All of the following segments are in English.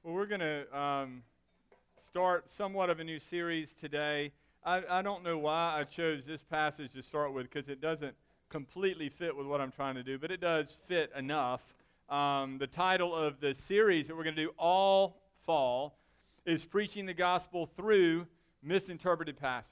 Well, we're going to start somewhat of a new series today. I don't know why I chose this passage to start with, because it doesn't completely fit with what I'm trying to do, but it does fit enough. The title of the series that we're going to do all fall is Preaching the Gospel Through Misinterpreted Passages.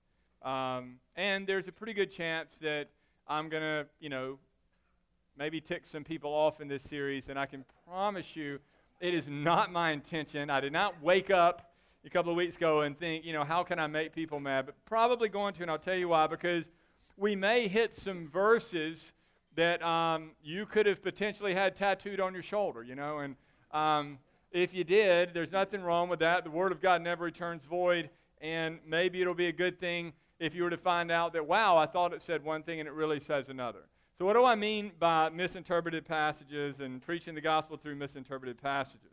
And there's a pretty good chance that I'm going to, maybe tick some people off in this series, and I can promise you it is not my intention. I did not wake up a couple of weeks ago and think, how can I make people mad? But probably going to, and I'll tell you why, because we may hit some verses that you could have potentially had tattooed on your shoulder, and if you did, there's nothing wrong with that. The Word of God never returns void, and maybe it'll be a good thing if you were to find out that, wow, I thought it said one thing and it really says another. So what do I mean by misinterpreted passages and preaching the gospel through misinterpreted passages?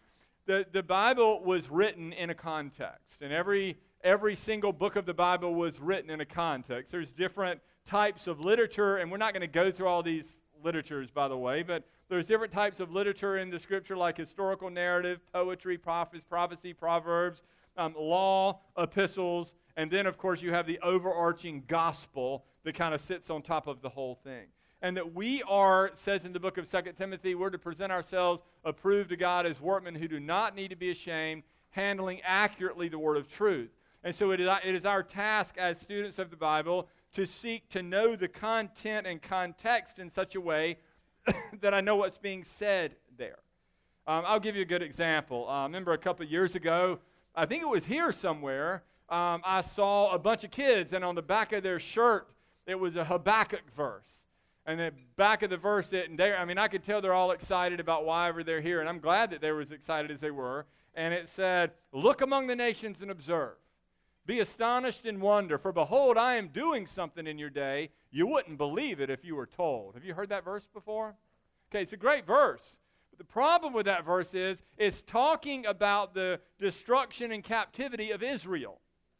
The Bible was written in a context, and every single book of the Bible was written in a context. There's different types of literature, and we're not going to go through all these literatures, by the way, but there's different types of literature in the Scripture, like historical narrative, poetry, prophecy, proverbs, law, epistles, and then, of course, you have the overarching gospel that kind of sits on top of the whole thing. And that we are, says in the book of 2 Timothy, we're to present ourselves approved to God as workmen who do not need to be ashamed, handling accurately the word of truth. And so it is our task as students of the Bible to seek to know the content and context in such a way that I know what's being said there. I'll give you a good example. I remember a couple of years ago, I think it was here somewhere, I saw a bunch of kids, and on the back of their shirt, it was a Habakkuk verse. And the back of the verse, I could tell they're all excited about why ever they're here, and I'm glad that they were as excited as they were. And it said, "Look among the nations and observe. Be astonished and wonder, for behold, I am doing something in your day. You wouldn't believe it if you were told." Have you heard that verse before? Okay, it's a great verse. But the problem with that verse is it's talking about the destruction and captivity of Israel.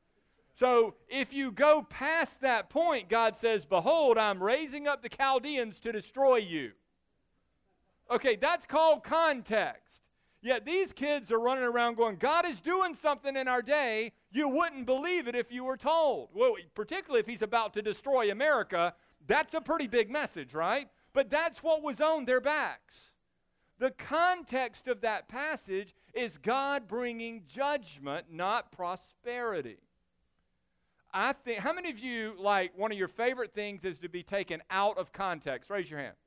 So if you go past that point, God says, "Behold, I'm raising up the Chaldeans to destroy you." Okay, that's called context. Yet these kids are running around going, "God is doing something in our day. You wouldn't believe it if you were told." Well, particularly if he's about to destroy America, that's a pretty big message, right? But that's what was on their backs. The context of that passage is God bringing judgment, not prosperity. I think, how many of you, like, one of your favorite things is to be taken out of context? Raise your hand.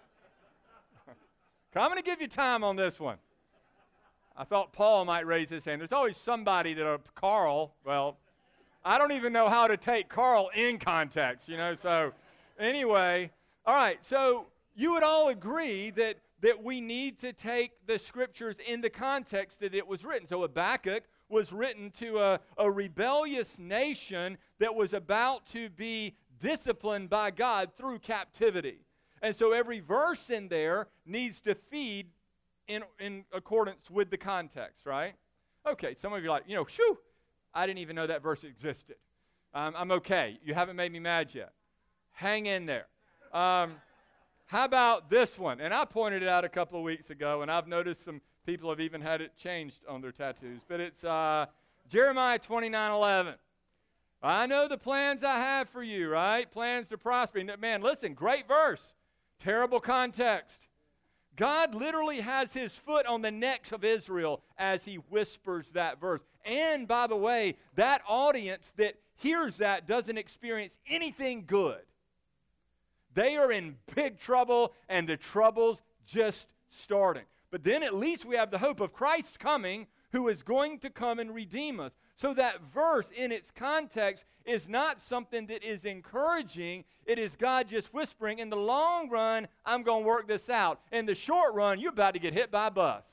I'm going to give you time on this one. I thought Paul might raise his hand. There's always somebody Carl, well, I don't even know how to take Carl in context, so anyway. All right, so you would all agree that we need to take the Scriptures in the context that it was written. So Habakkuk was written to a rebellious nation that was about to be disciplined by God through captivity. And so every verse in there needs to feed in accordance with the context, right? Okay, some of you are like, phew, I didn't even know that verse existed. I'm okay. You haven't made me mad yet. Hang in there. How about this one? And I pointed it out a couple of weeks ago, and I've noticed some people have even had it changed on their tattoos. But it's Jeremiah 29:11. "I know the plans I have for you," right? Plans to prosper. Man, listen, great verse. Terrible context. God literally has his foot on the neck of Israel as he whispers that verse. And by the way, that audience that hears that doesn't experience anything good. They are in big trouble, and the trouble's just starting. But then at least we have the hope of Christ coming, who is going to come and redeem us. So that verse in its context is not something that is encouraging. It is God just whispering, in the long run, I'm going to work this out. In the short run, you're about to get hit by a bus.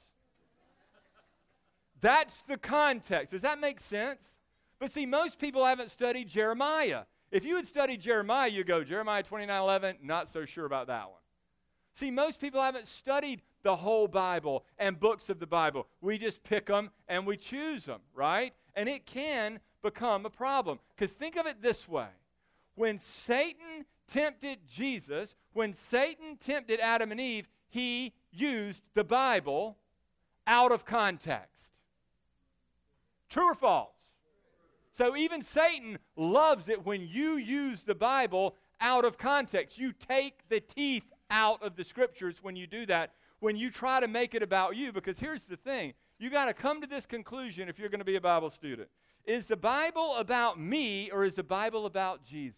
That's the context. Does that make sense? But see, most people haven't studied Jeremiah. If you had studied Jeremiah, you go, Jeremiah 29:11, not so sure about that one. See, most people haven't studied the whole Bible and books of the Bible. We just pick them and we choose them, right? And it can become a problem. Because think of it this way. When Satan tempted Jesus, when Satan tempted Adam and Eve, he used the Bible out of context. True or false? So even Satan loves it when you use the Bible out of context. You take the teeth out of the Scriptures when you do that, when you try to make it about you. Because here's the thing. You got to come to this conclusion if you're going to be a Bible student. Is the Bible about me or is the Bible about Jesus?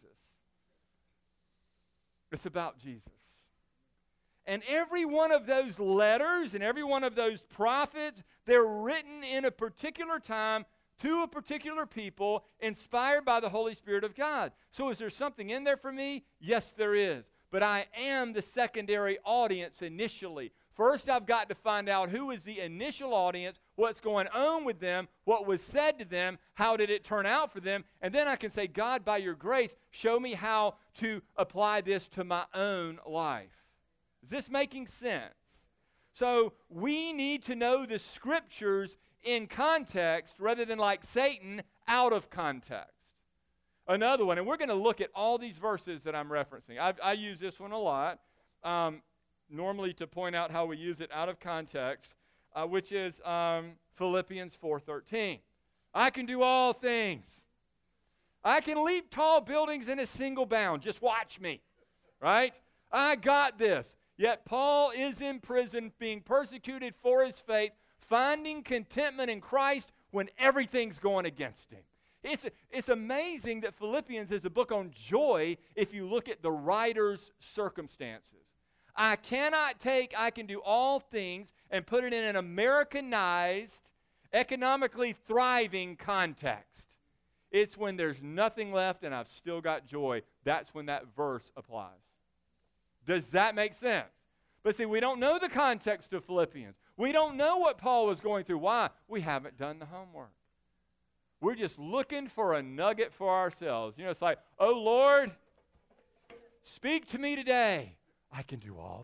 It's about Jesus. And every one of those letters and every one of those prophets, they're written in a particular time to a particular people, inspired by the Holy Spirit of God. So is there something in there for me? Yes, there is. But I am the secondary audience initially. First, I've got to find out who is the initial audience, what's going on with them, what was said to them, how did it turn out for them, and then I can say, God, by your grace, show me how to apply this to my own life. Is this making sense? So we need to know the Scriptures in context rather than like Satan out of context. Another one, and we're going to look at all these verses that I'm referencing. I use this one a lot, normally to point out how we use it out of context, which is Philippians 4:13. I can do all things. I can leap tall buildings in a single bound. Just watch me, right? I got this. Yet Paul is in prison, being persecuted for his faith, finding contentment in Christ when everything's going against him. It's amazing that Philippians is a book on joy if you look at the writer's circumstances. I cannot take I can do all things and put it in an Americanized, economically thriving context. It's when there's nothing left and I've still got joy. That's when that verse applies. Does that make sense? But see, we don't know the context of Philippians. We don't know what Paul was going through. Why? We haven't done the homework. We're just looking for a nugget for ourselves. You know, it's like, oh, Lord, speak to me today. I can do all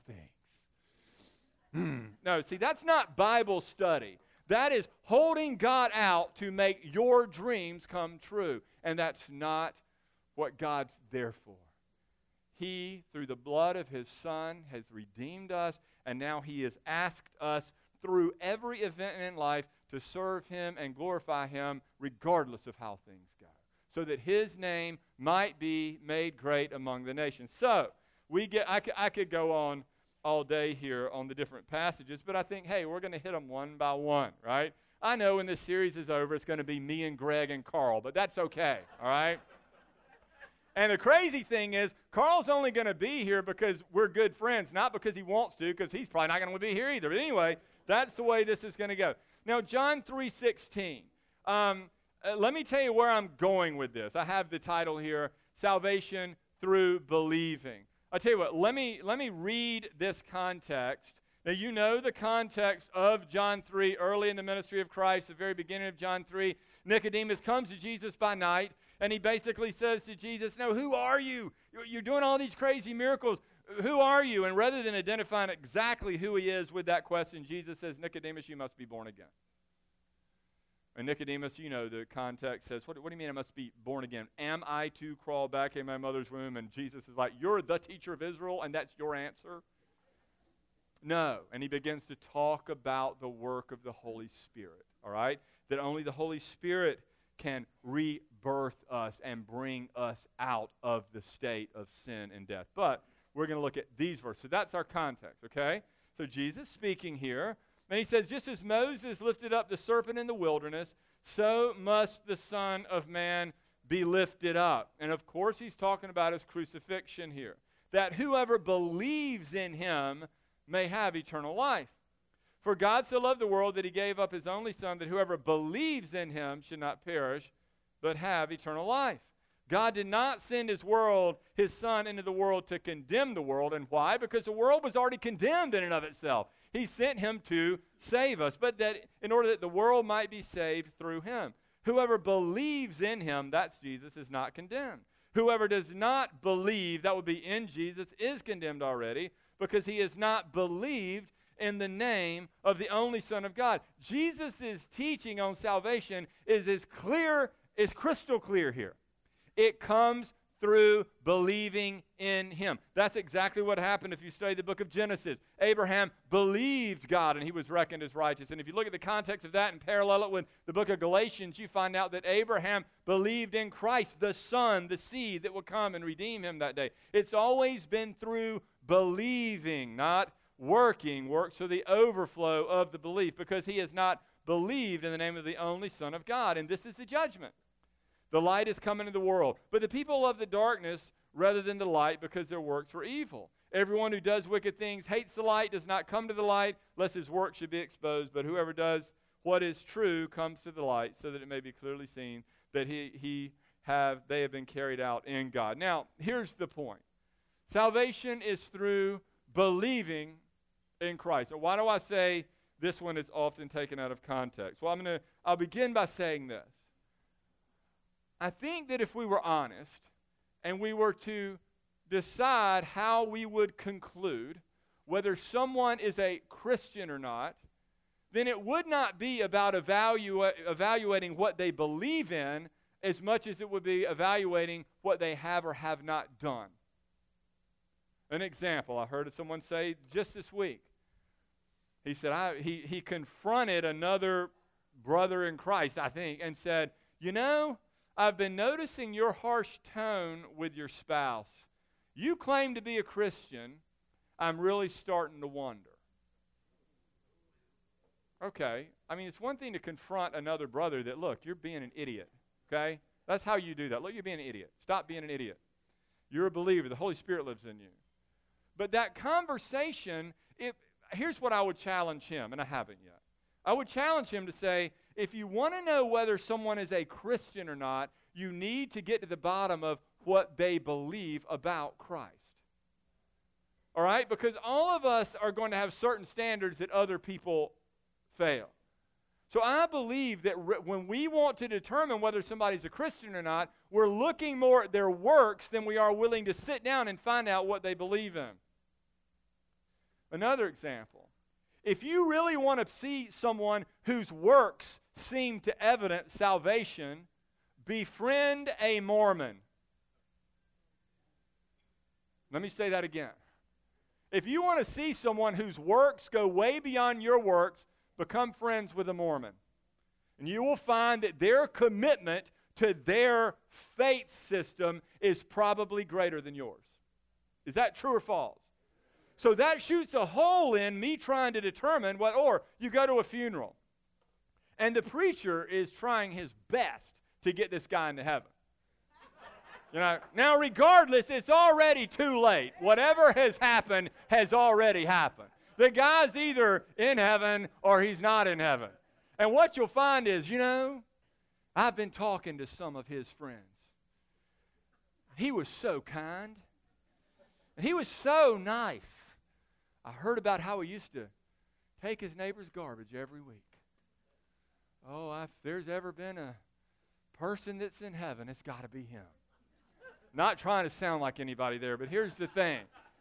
things. No, see, that's not Bible study. That is holding God out to make your dreams come true. And that's not what God's there for. He, through the blood of His Son, has redeemed us, and now He has asked us through every event in life to serve Him and glorify Him regardless of how things go, so that His name might be made great among the nations. So, I could go on all day here on the different passages, but I think, hey, we're going to hit them one by one, right? I know when this series is over, it's going to be me and Greg and Carl, but that's okay, all right? And the crazy thing is, Carl's only going to be here because we're good friends, not because he wants to, because he's probably not going to be here either. But anyway, that's the way this is going to go. Now, John 3:16. Let me tell you where I'm going with this. I have the title here, Salvation Through Believing. I'll tell you what, let me read this context. Now, you know the context of John 3, early in the ministry of Christ, the very beginning of John 3. Nicodemus comes to Jesus by night, and he basically says to Jesus, no, who are you? You're doing all these crazy miracles. Who are you? And rather than identifying exactly who he is with that question, Jesus says, Nicodemus, you must be born again. And Nicodemus, you know the context says, what do you mean I must be born again? Am I to crawl back in my mother's womb? And Jesus is like, you're the teacher of Israel, and that's your answer? No. And he begins to talk about the work of the Holy Spirit, all right? That only the Holy Spirit can rebirth us and bring us out of the state of sin and death. But we're going to look at these verses. So that's our context, okay? So Jesus speaking here, and he says, just as Moses lifted up the serpent in the wilderness, so must the Son of Man be lifted up. And of course, he's talking about his crucifixion here. That whoever believes in him may have eternal life. For God so loved the world that he gave up his only Son, that whoever believes in him should not perish, but have eternal life. God did not send his Son into the world to condemn the world. And why? Because the world was already condemned in and of itself. He sent him to save us, but that in order that the world might be saved through him. Whoever believes in him, that's Jesus, is not condemned. Whoever does not believe, that would be in Jesus, is condemned already, because he has not believed in the name of the only Son of God. Jesus' teaching on salvation is crystal clear here. It comes through believing in him. That's exactly what happened if you study the book of Genesis. Abraham believed God, and he was reckoned as righteous. And if you look at the context of that and parallel it with the book of Galatians, you find out that Abraham believed in Christ, the Son, the seed that would come and redeem him that day. It's always been through believing, not working. Works are the overflow of the belief, because he has not believed in the name of the only Son of God. And this is the judgment. The light is come into the world, but the people love the darkness rather than the light, because their works were evil. Everyone who does wicked things hates the light, does not come to the light, lest his work should be exposed. But whoever does what is true comes to the light, so that it may be clearly seen that they have been carried out in God. Now, here's the point. Salvation is through believing in Christ. So why do I say this one is often taken out of context? Well, I'll begin by saying this. I think that if we were honest and we were to decide how we would conclude whether someone is a Christian or not, then it would not be about evaluating what they believe in as much as it would be evaluating what they have or have not done. An example, I heard someone say just this week. He said, he confronted another brother in Christ, I think, and said, I've been noticing your harsh tone with your spouse. You claim to be a Christian. I'm really starting to wonder. Okay. It's one thing to confront another brother that, look, you're being an idiot. Okay? That's how you do that. Look, you're being an idiot. Stop being an idiot. You're a believer. The Holy Spirit lives in you. But that conversation, here's what I would challenge him, and I haven't yet. I would challenge him to say, if you want to know whether someone is a Christian or not, you need to get to the bottom of what they believe about Christ. All right? Because all of us are going to have certain standards that other people fail. So I believe that when we want to determine whether somebody's a Christian or not, we're looking more at their works than we are willing to sit down and find out what they believe in. Another example. If you really want to see someone whose works seem to evidence salvation, befriend a Mormon. Let me say that again. If you want to see someone whose works go way beyond your works, become friends with a Mormon. And you will find that their commitment to their faith system is probably greater than yours. Is that true or false? So that shoots a hole in me trying to determine what, or you go to a funeral, and the preacher is trying his best to get this guy into heaven. Now regardless, it's already too late. Whatever has happened has already happened. The guy's either in heaven or he's not in heaven. And what you'll find is, I've been talking to some of his friends. He was so kind. And he was so nice. I heard about how he used to take his neighbor's garbage every week. Oh, if there's ever been a person that's in heaven, it's got to be him. Not trying to sound like anybody there, but here's the thing.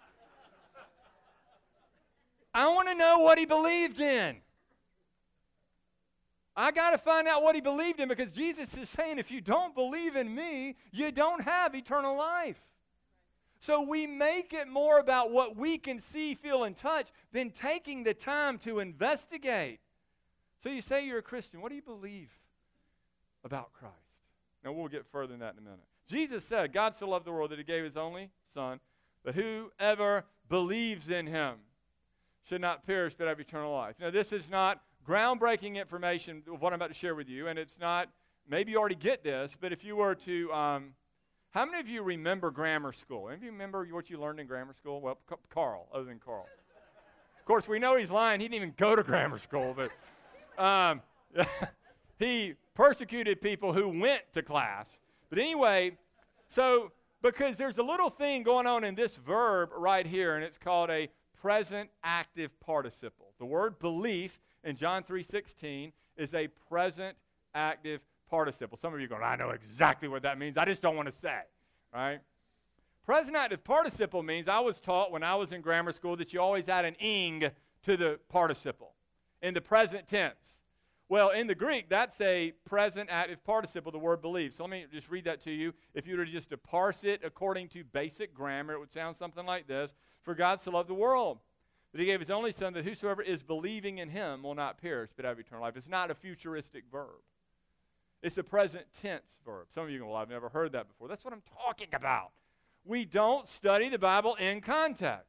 I want to know what he believed in. I got to find out what he believed in, because Jesus is saying, if you don't believe in me, you don't have eternal life. So we make it more about what we can see, feel, and touch than taking the time to investigate. So you say you're a Christian. What do you believe about Christ? Now we'll get further than that in a minute. Jesus said, God so loved the world that he gave his only Son, that whoever believes in him should not perish but have eternal life. Now this is not groundbreaking information of what I'm about to share with you, and it's not, maybe you already get this, but if you were to, how many of you remember grammar school? Any of you remember what you learned in grammar school? Well, Carl, other than Carl. Of course, we know he's lying. He didn't even go to grammar school, but he persecuted people who went to class. But anyway, so because there's a little thing going on in this verb right here, and it's called a present active participle. The word belief in John 3:16 is a present active participle. Some of you are going, I know exactly what that means. I just don't want to say, right? Present active participle means, I was taught when I was in grammar school that you always add an ing to the participle in the present tense. Well, in the Greek, that's a present active participle, the word believe. So let me just read that to you. If you were just to parse it according to basic grammar, it would sound something like this. For God so loved the world that he gave his only Son, that whosoever is believing in him will not perish, but have eternal life. It's not a futuristic verb. It's a present tense verb. Some of you go, well, I've never heard that before. That's what I'm talking about. We don't study the Bible in context.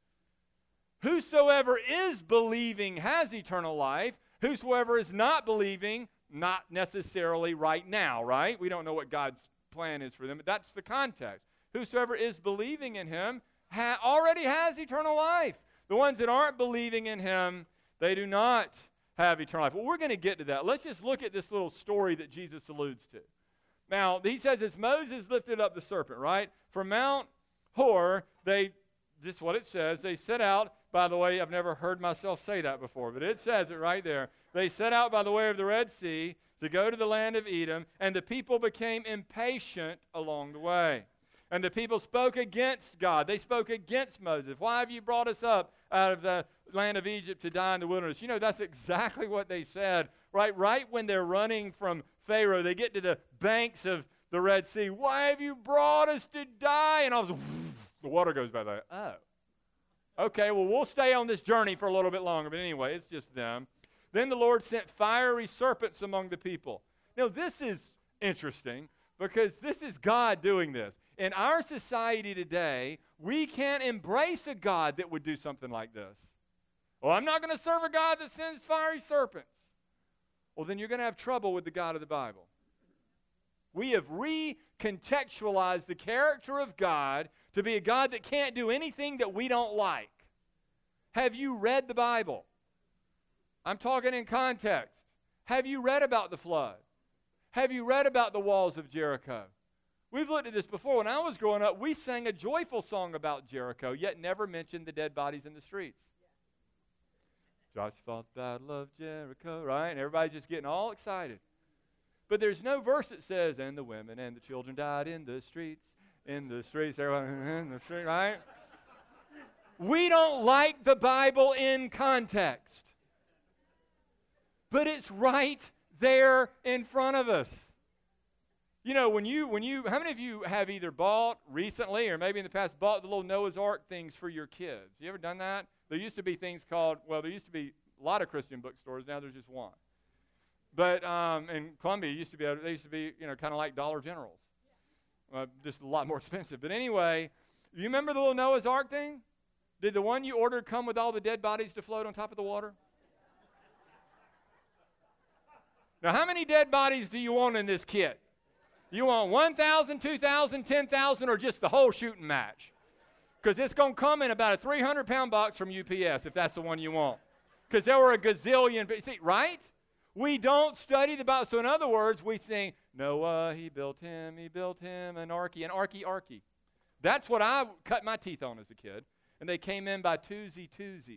Whosoever is believing has eternal life. Whosoever is not believing, not necessarily right now, right? We don't know what God's plan is for them, but that's the context. Whosoever is believing in him already has eternal life. The ones that aren't believing in him, they do not have eternal life. Well, we're going to get to that. Let's just look at this little story that Jesus alludes to. Now, he says, as Moses lifted up the serpent, right? From Mount Hor, just what it says, they set out. By the way, I've never heard myself say that before, but it says it right there. They set out by the way of the Red Sea to go to the land of Edom, and the people became impatient along the way. And the people spoke against God. They spoke against Moses. Why have you brought us up out of the land of Egypt to die in the wilderness? You know, that's exactly what they said. Right when they're running from Pharaoh, they get to the banks of the Red Sea. Why have you brought us to die? And all of a sudden, the water goes by there. Oh. Okay, well, we'll stay on this journey for a little bit longer, but anyway, it's just them. Then the Lord sent fiery serpents among the people. Now, this is interesting because this is God doing this. In our society today, we can't embrace a God that would do something like this. Well, I'm not going to serve a God that sends fiery serpents. Well, then you're going to have trouble with the God of the Bible. We have recontextualized the character of God to be a God that can't do anything that we don't like. Have you read the Bible? I'm talking in context. Have you read about the flood? Have you read about the walls of Jericho? We've looked at this before. When I was growing up, we sang a joyful song about Jericho, yet never mentioned the dead bodies in the streets. Joshua fought the battle of Jericho, right? And everybody's just getting all excited. But there's no verse that says, and the women and the children died in the streets, everyone in the street, right? We don't like the Bible in context. But it's right there in front of us. You know, how many of you have either bought recently or maybe in the past bought the little Noah's Ark things for your kids? You ever done that? There used to be things called, there used to be a lot of Christian bookstores. Now there's just one. But in Columbia, they used to be, kind of like Dollar Generals. Just a lot more expensive. But anyway, you remember the little Noah's Ark thing? Did the one you ordered come with all the dead bodies to float on top of the water? Now, how many dead bodies do you want in this kit? You want 1,000, 2,000, 10,000, or just the whole shooting match? Because it's going to come in about a 300-pound box from UPS if that's the one you want. Because there were a gazillion, see, right? We don't study the Bible. So in other words, we think, Noah, he built him an arky. That's what I cut my teeth on as a kid. And they came in by twosies.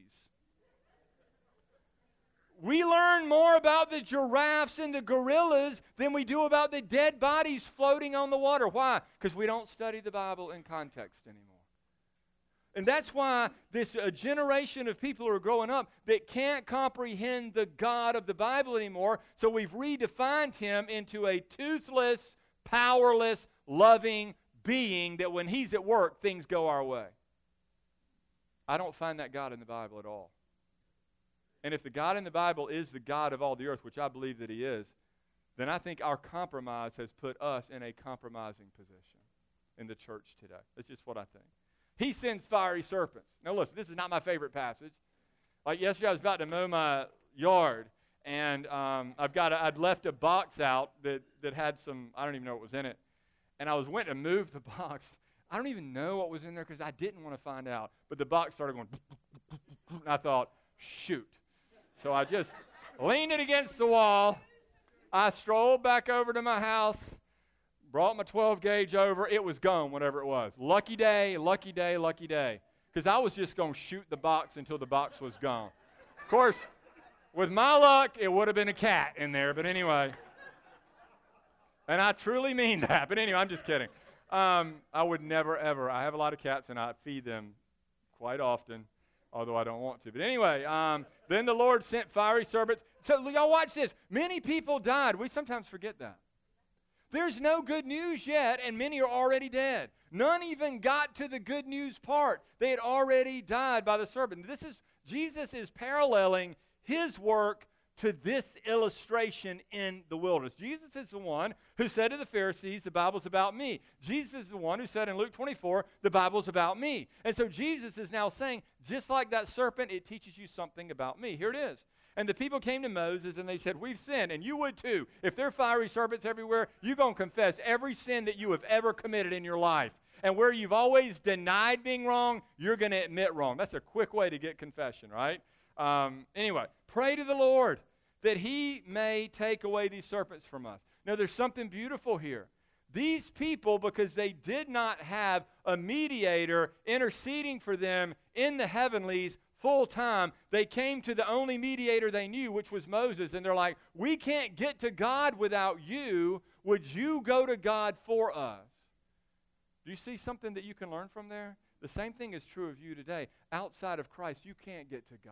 We learn more about the giraffes and the gorillas than we do about the dead bodies floating on the water. Why? Because we don't study the Bible in context anymore. And that's why this generation of people are growing up that can't comprehend the God of the Bible anymore. So we've redefined him into a toothless, powerless, loving being that when he's at work, things go our way. I don't find that God in the Bible at all. And if the God in the Bible is the God of all the earth, which I believe that he is, then I think our compromise has put us in a compromising position in the church today. That's just what I think. He sends fiery serpents. Now listen, this is not my favorite passage. Like yesterday I was about to mow my yard, and I'd left a box out that had some, I don't even know what was in it. And I went to move the box. I don't even know what was in there because I didn't want to find out. But the box started going, and I thought, shoot. So I just leaned it against the wall. I strolled back over to my house, brought my 12 gauge over. It was gone, whatever it was. Lucky day. Because I was just going to shoot the box until the box was gone. Of course, with my luck, it would have been a cat in there. But anyway, and I truly mean that. But anyway, I'm just kidding. I would never, ever. I have a lot of cats, and I feed them quite often. although I don't want to. But anyway, then the Lord sent fiery serpents. So y'all watch this. Many people died. We sometimes forget that. There's no good news yet, and many are already dead. None even got to the good news part. They had already died by the serpent. Jesus is paralleling his work to this illustration in the wilderness. Jesus is the one who said to the Pharisees, the Bible's about me. Jesus is the one who said in Luke 24, the Bible's about me. And so Jesus is now saying, just like that serpent, it teaches you something about me. Here it is. And the people came to Moses and they said, we've sinned, and you would too. If there are fiery serpents everywhere, you're going to confess every sin that you have ever committed in your life. And where you've always denied being wrong, you're going to admit wrong. That's a quick way to get confession, right? Anyway, pray to the Lord that he may take away these serpents from us. Now, there's something beautiful here. These people, because they did not have a mediator interceding for them in the heavenlies full time, they came to the only mediator they knew, which was Moses, and they're like, we can't get to God without you. Would you go to God for us? Do you see something that you can learn from there? The same thing is true of you today. Outside of Christ, you can't get to God.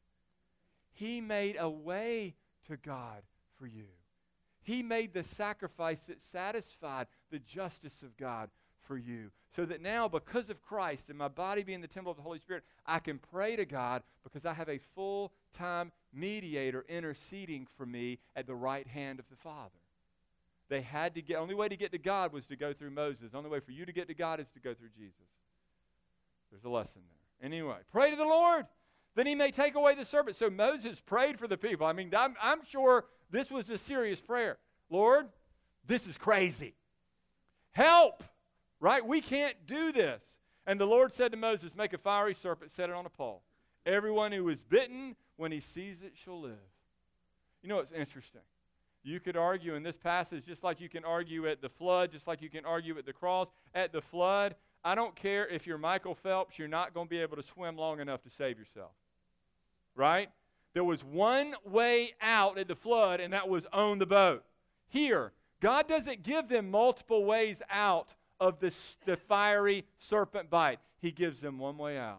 He made a way to God for you. He made the sacrifice that satisfied the justice of God for you. So that now, because of Christ and my body being the temple of the Holy Spirit, I can pray to God because I have a full-time mediator interceding for me at the right hand of the Father. They had to get, only way to get to God was to go through Moses. The only way for you to get to God is to go through Jesus. There's a lesson there. Anyway, pray to the Lord, then he may take away the serpent. So Moses prayed for the people. I mean, I'm sure this was a serious prayer. Lord, this is crazy. Help! Right? We can't do this. And the Lord said to Moses, make a fiery serpent, set it on a pole. Everyone who is bitten, when he sees it, shall live. You know what's interesting? You could argue in this passage, just like you can argue at the flood, just like you can argue at the cross. At the flood, I don't care if you're Michael Phelps, you're not going to be able to swim long enough to save yourself. Right? There was one way out at the flood, and that was on the boat. Here, God doesn't give them multiple ways out of the fiery serpent bite. He gives them one way out.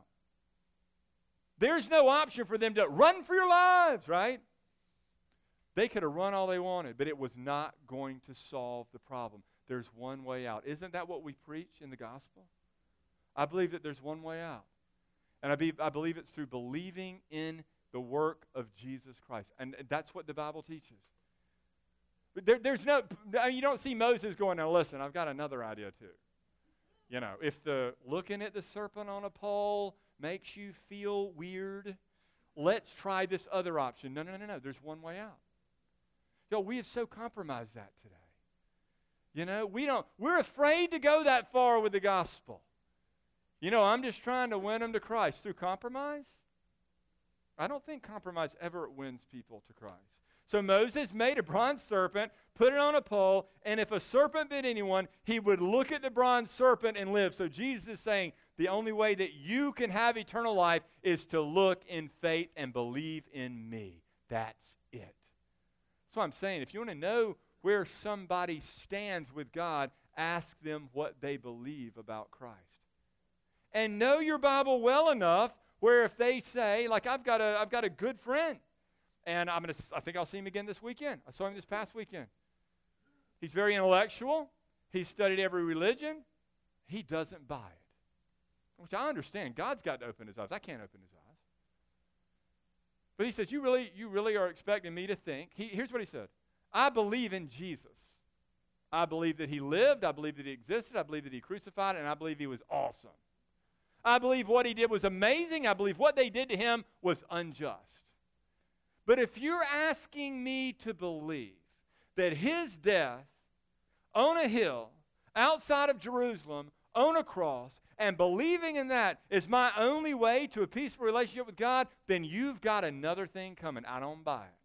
There's no option for them to run for your lives, right? They could have run all they wanted, but it was not going to solve the problem. There's one way out. Isn't that what we preach in the gospel? I believe that there's one way out. And I believe it's through believing in the work of Jesus Christ. And that's what the Bible teaches. But there's no, you don't see Moses going, now listen, I've got another idea too. You know, if looking at the serpent on a pole makes you feel weird, let's try this other option. No. There's one way out. We have so compromised that today. You know, we're afraid to go that far with the gospel. You know, I'm just trying to win them to Christ through compromise. I don't think compromise ever wins people to Christ. So Moses made a bronze serpent, put it on a pole, and if a serpent bit anyone, he would look at the bronze serpent and live. So Jesus is saying the only way that you can have eternal life is to look in faith and believe in me. That's it. That's what I'm saying. If you want to know where somebody stands with God, ask them what they believe about Christ. And know your Bible well enough where if they say, like I've got a good friend, and I think I'll see him again this weekend. I saw him this past weekend. He's very intellectual. He's studied every religion. He doesn't buy it, which I understand. God's got to open his eyes. I can't open his eyes. But he says, you really are expecting me to think. Here's what he said. I believe in Jesus. I believe that he lived. I believe that he existed. I believe that he crucified, and I believe he was awesome. I believe what he did was amazing. I believe what they did to him was unjust. But if you're asking me to believe that his death on a hill outside of Jerusalem on a cross and believing in that is my only way to a peaceful relationship with God, then you've got another thing coming. I don't buy it.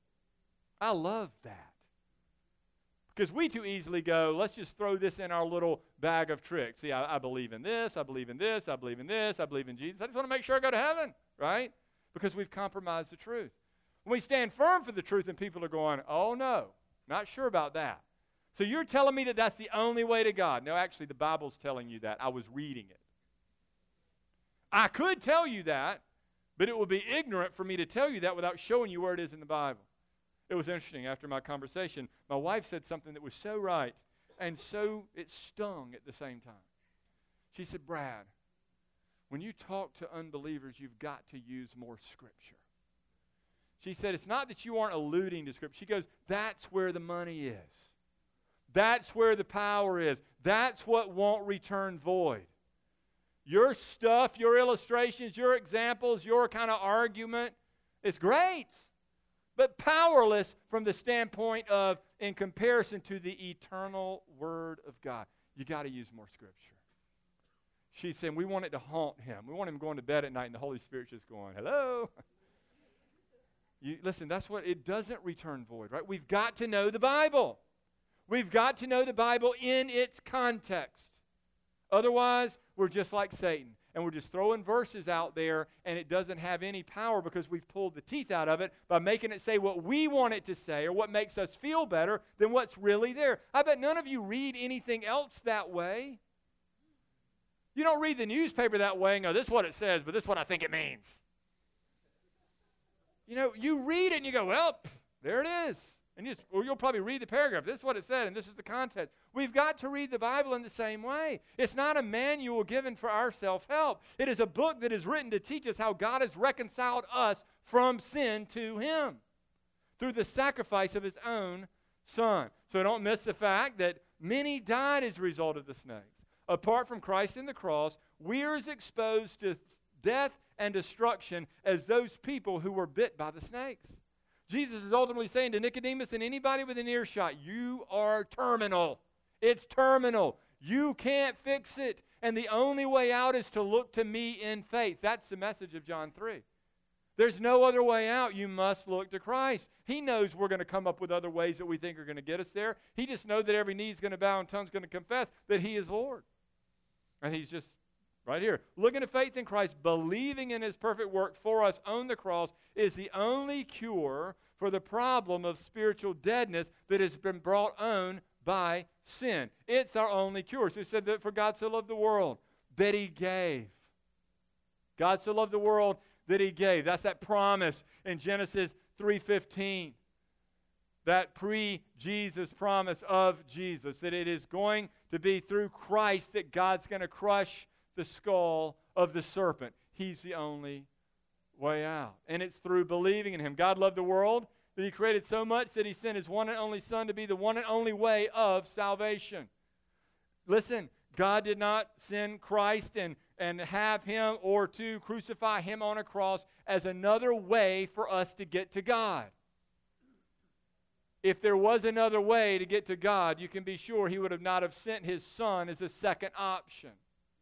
I love that. Because we too easily go, let's just throw this in our little bag of tricks. See, I believe in this, I believe in this, I believe in this, I believe in Jesus. I just want to make sure I go to heaven, right? Because we've compromised the truth. When we stand firm for the truth and people are going, oh no, not sure about that. So you're telling me that that's the only way to God. No, actually the Bible's telling you that. I was reading it. I could tell you that, But it would be ignorant for me to tell you that without showing you where it is in the Bible. It was interesting. After my conversation, my wife said something that was so right and so it stung at the same time. She said, Brad, when you talk to unbelievers, you've got to use more Scripture. She said, it's not that you aren't alluding to Scripture. She goes, that's where the money is. That's where the power is. That's what won't return void. Your stuff, your illustrations, your examples, your kind of argument, it's great, but powerless from the standpoint of, in comparison to the eternal Word of God. You got to use more Scripture. She's saying we want it to haunt him. We want him going to bed at night and the Holy Spirit's just going, hello. Listen, that's what, it doesn't return void, right? We've got to know the Bible. We've got to know the Bible in its context. Otherwise, we're just like Satan. And we're just throwing verses out there, and it doesn't have any power because we've pulled the teeth out of it by making it say what we want it to say or what makes us feel better than what's really there. I bet none of you read anything else that way. You don't read the newspaper that way and go, this is what it says, but this is what I think it means. You know, you read it and you go, well, there it is. And you'll probably read the paragraph. This is what it said, and this is the context. We've got to read the Bible in the same way. It's not a manual given for our self-help. It is a book that is written to teach us how God has reconciled us from sin to Him through the sacrifice of His own Son. So don't miss the fact that many died as a result of the snakes. Apart from Christ and the cross, we're as exposed to death and destruction as those people who were bit by the snakes. Jesus is ultimately saying to Nicodemus and anybody with an earshot, you are terminal. It's terminal. You can't fix it. And the only way out is to look to me in faith. That's the message of John 3. There's no other way out. You must look to Christ. He knows we're going to come up with other ways that we think are going to get us there. He just knows that every knee is going to bow and tongue's going to confess that He is Lord. And He's just right here. Looking to faith in Christ, believing in His perfect work for us on the cross is the only cure for the problem of spiritual deadness that has been brought on by sin. It's our only cure. So He said that for God so loved the world that He gave. God so loved the world that He gave. That's that promise in Genesis 3:15. That pre-Jesus promise of Jesus, that it is going to be through Christ that God's going to crush the skull of the serpent. He's the only way out. And it's through believing in Him. God loved the world that He created so much that He sent His one and only Son to be the one and only way of salvation. Listen, God did not send Christ and have Him or to crucify Him on a cross as another way for us to get to God. If there was another way to get to God, you can be sure He would have not have sent His Son as a second option.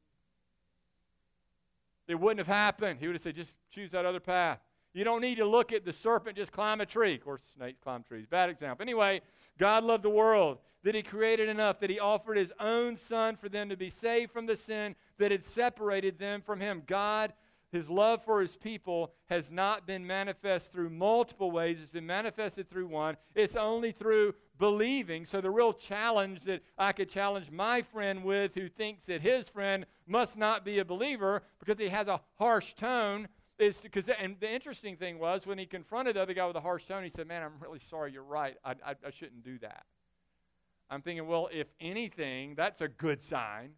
It wouldn't have happened. He would have said, just choose that other path. You don't need to look at the serpent, just climb a tree. Of course, snakes climb trees. Bad example. Anyway, God loved the world, that He created enough, that He offered His own Son for them to be saved from the sin that had separated them from Him. God, His love for His people has not been manifest through multiple ways. It's been manifested through one. It's only through believing. So the real challenge that I could challenge my friend with who thinks that his friend must not be a believer because he has a harsh tone is because, and the interesting thing was when he confronted the other guy with a harsh tone, he said, man, I'm really sorry, you're right. I shouldn't do that. I'm thinking, well, if anything, that's a good sign.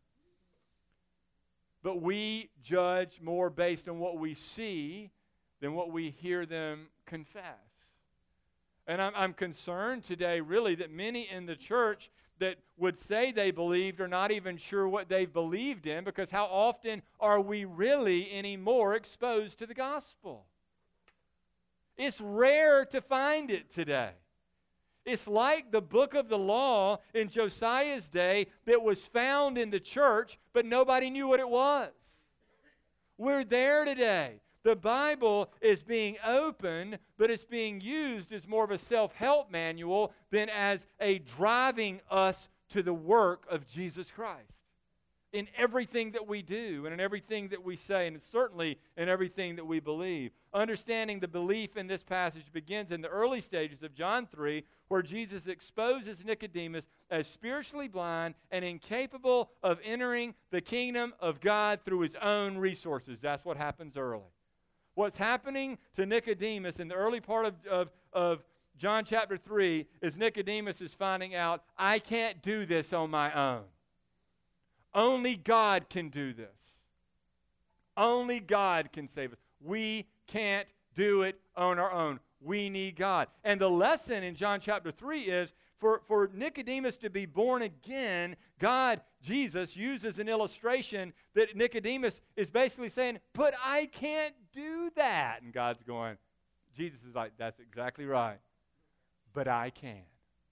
But we judge more based on what we see than what we hear them confess. And I'm concerned today, really, that many in the church that would say they believed are not even sure what they've believed in, because how often are we really anymore exposed to the gospel? It's rare to find it today. It's like the book of the law in Josiah's day that was found in the church, but nobody knew what it was. We're there today. The Bible is being opened, but it's being used as more of a self-help manual than as a driving us to the work of Jesus Christ. In everything that we do and in everything that we say, and certainly in everything that we believe. Understanding the belief in this passage begins in the early stages of John 3, where Jesus exposes Nicodemus as spiritually blind and incapable of entering the kingdom of God through his own resources. That's what happens early. What's happening to Nicodemus in the early part of John chapter 3 is Nicodemus is finding out, I can't do this on my own. Only God can do this. Only God can save us. We can't do it on our own. We need God. And the lesson in John chapter 3 is for Nicodemus to be born again, God, Jesus, uses an illustration that Nicodemus is basically saying, but I can't do that. And God's going, Jesus is like, that's exactly right. But I can.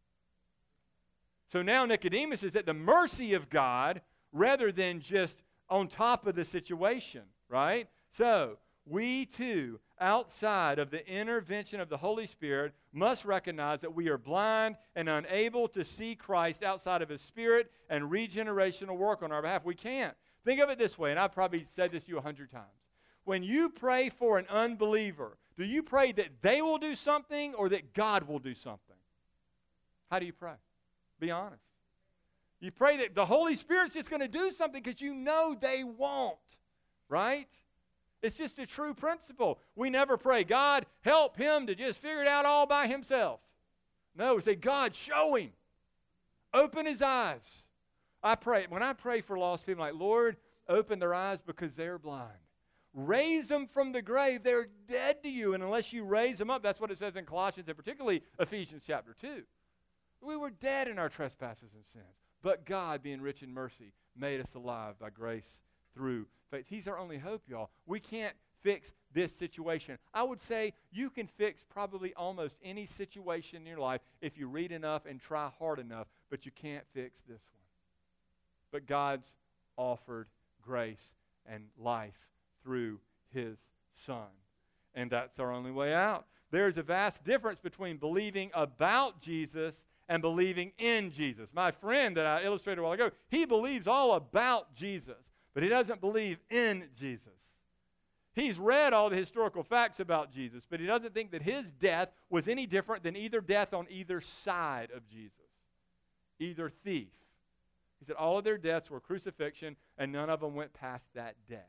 So now Nicodemus is at the mercy of God rather than just on top of the situation, right? So we too, outside of the intervention of the Holy Spirit, must recognize that we are blind and unable to see Christ outside of His Spirit and regenerational work on our behalf. We can't. Think of it this way, and I've probably said this to you 100 times. When you pray for an unbeliever, do you pray that they will do something or that God will do something? How do you pray? Be honest. You pray that the Holy Spirit's just going to do something because you know they won't, right? It's just a true principle. We never pray, God, help him to just figure it out all by himself. No, we say, God, show him. Open his eyes. When I pray for lost people, I'm like, Lord, open their eyes because they're blind. Raise them from the grave. They're dead to you. And unless you raise them up, that's what it says in Colossians and particularly Ephesians chapter 2. We were dead in our trespasses and sins. But God, being rich in mercy, made us alive by grace through faith. He's our only hope, y'all. We can't fix this situation. I would say you can fix probably almost any situation in your life if you read enough and try hard enough, but you can't fix this one. But God's offered grace and life through His Son. And that's our only way out. There's a vast difference between believing about Jesus and believing in Jesus. My friend that I illustrated a while ago, he believes all about Jesus, but he doesn't believe in Jesus. He's read all the historical facts about Jesus, but he doesn't think that his death was any different than either death on either side of Jesus. Either thief. He said all of their deaths were crucifixion, and none of them went past that day.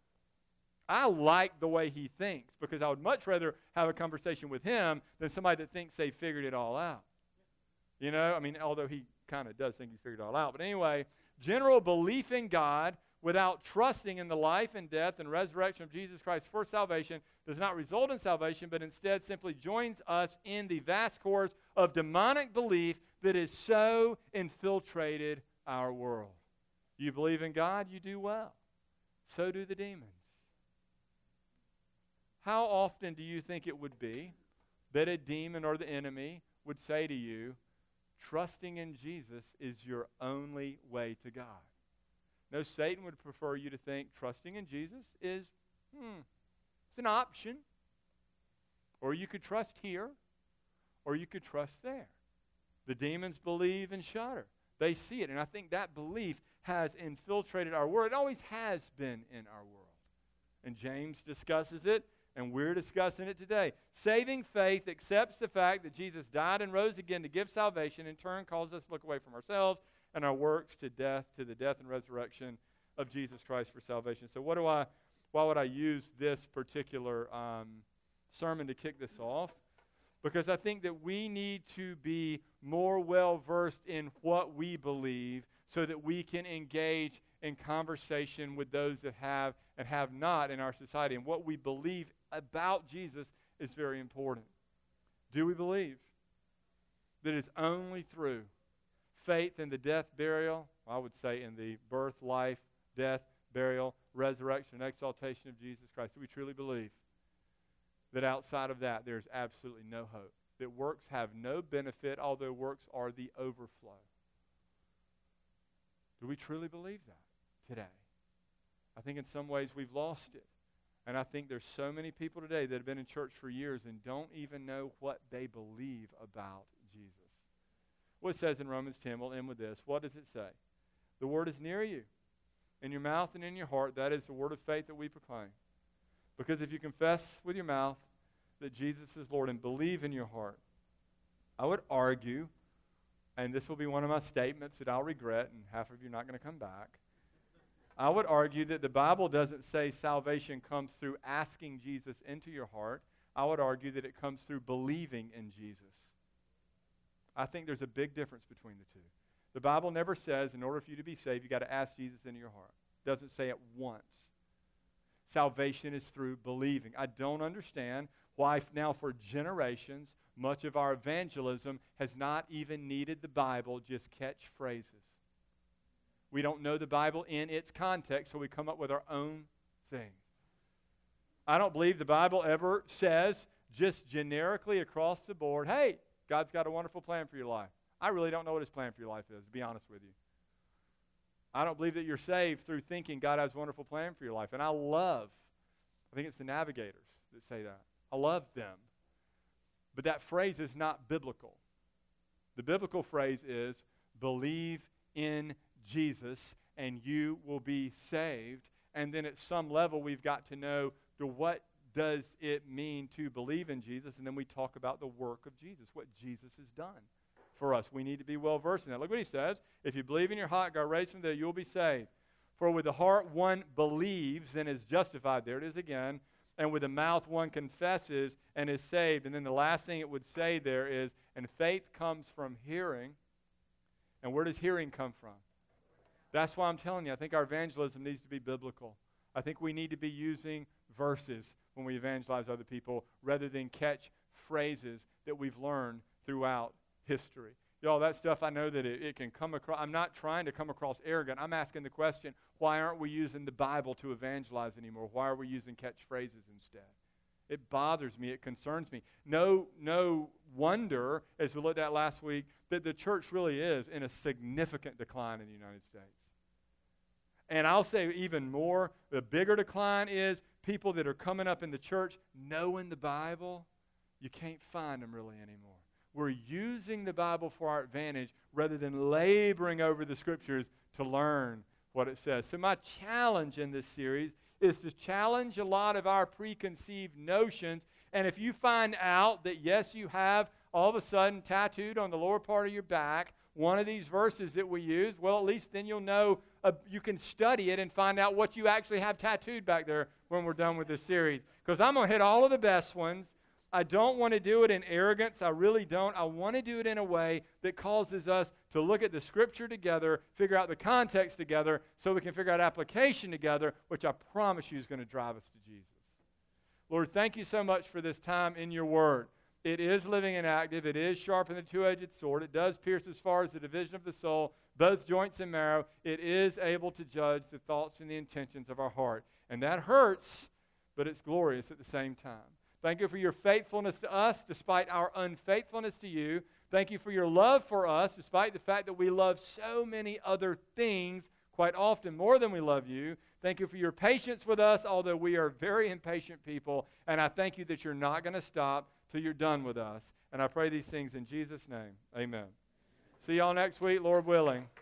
I like the way he thinks because I would much rather have a conversation with him than somebody that thinks they figured it all out. You know, I mean, although he kind of does think he's figured it all out. But anyway, general belief in God without trusting in the life and death and resurrection of Jesus Christ for salvation does not result in salvation, but instead simply joins us in the vast course of demonic belief that is so infiltrated our world. You believe in God, you do well. So do the demons. How often do you think it would be that a demon or the enemy would say to you, trusting in Jesus is your only way to God? No, Satan would prefer you to think trusting in Jesus is, it's an option. Or you could trust here, or you could trust there. The demons believe and shudder. They see it, and I think that belief has infiltrated our world. It always has been in our world. And James discusses it, and we're discussing it today. Saving faith accepts the fact that Jesus died and rose again to give salvation, in turn calls us to look away from ourselves and our works to the death and resurrection of Jesus Christ for salvation. So why would I use this particular sermon to kick this off? Because I think that we need to be more well-versed in what we believe so that we can engage in conversation with those that have and have not in our society. And what we believe about Jesus is very important. Do we believe that it's only through faith in the death, burial, I would say in the birth, life, death, burial, resurrection, and exaltation of Jesus Christ, do we truly believe that outside of that there's absolutely no hope? That works have no benefit, although works are the overflow. Do we truly believe that today? I think in some ways we've lost it. And I think there's so many people today that have been in church for years and don't even know what they believe about Jesus. What it says in Romans 10, we'll end with this. What does it say? The word is near you, in your mouth and in your heart. That is the word of faith that we proclaim. Because if you confess with your mouth that Jesus is Lord and believe in your heart, I would argue, and this will be one of my statements that I'll regret, and half of you are not going to come back. I would argue that the Bible doesn't say salvation comes through asking Jesus into your heart. I would argue that it comes through believing in Jesus. I think there's a big difference between the two. The Bible never says in order for you to be saved, you've got to ask Jesus into your heart. It doesn't say it once. Salvation is through believing. I don't understand why now for generations, much of our evangelism has not even needed the Bible, just catch phrases. We don't know the Bible in its context, so we come up with our own thing. I don't believe the Bible ever says just generically across the board, hey, God's got a wonderful plan for your life. I really don't know what his plan for your life is, to be honest with you. I don't believe that you're saved through thinking God has a wonderful plan for your life. And I think it's the Navigators that say that. I love them. But that phrase is not biblical. The biblical phrase is, believe in Jesus and you will be saved. And then at some level we've got to know what does it mean to believe in Jesus, and then we talk about the work of Jesus, what Jesus has done for us. We need to be well versed in that. Look what he says. If you believe in your heart, God raised from the dead, you'll be saved. For with the heart one believes and is justified. There it is again. And with the mouth one confesses and is saved. And then the last thing it would say there is, and faith comes from hearing. And where does hearing come from? That's why I'm telling you, I think our evangelism needs to be biblical. I think we need to be using verses when we evangelize other people rather than catch phrases that we've learned throughout history. Y'all, that stuff, I know that it can come across. I'm not trying to come across arrogant. I'm asking the question, why aren't we using the Bible to evangelize anymore? Why are we using catchphrases instead? It bothers me. It concerns me. No wonder, as we looked at last week, that the church really is in a significant decline in the United States. And I'll say even more, the bigger decline is people that are coming up in the church knowing the Bible, you can't find them really anymore. We're using the Bible for our advantage rather than laboring over the Scriptures to learn what it says. So my challenge in this series is to challenge a lot of our preconceived notions. And if you find out that, yes, you have all of a sudden tattooed on the lower part of your back one of these verses that we use, well, at least then you'll know, you can study it and find out what you actually have tattooed back there when we're done with this series. Because I'm going to hit all of the best ones. I don't want to do it in arrogance. I really don't. I want to do it in a way that causes us to look at the Scripture together, figure out the context together, so we can figure out application together, which I promise you is going to drive us to Jesus. Lord, thank you so much for this time in your word. It is living and active. It is sharper than a two-edged sword. It does pierce as far as the division of the soul, both joints and marrow. It is able to judge the thoughts and the intentions of our heart. And that hurts, but it's glorious at the same time. Thank you for your faithfulness to us despite our unfaithfulness to you. Thank you for your love for us despite the fact that we love so many other things, quite often more than we love you. Thank you for your patience with us, although we are very impatient people. And I thank you that you're not going to stop till you're done with us. And I pray these things in Jesus' name. Amen. See y'all next week, Lord willing.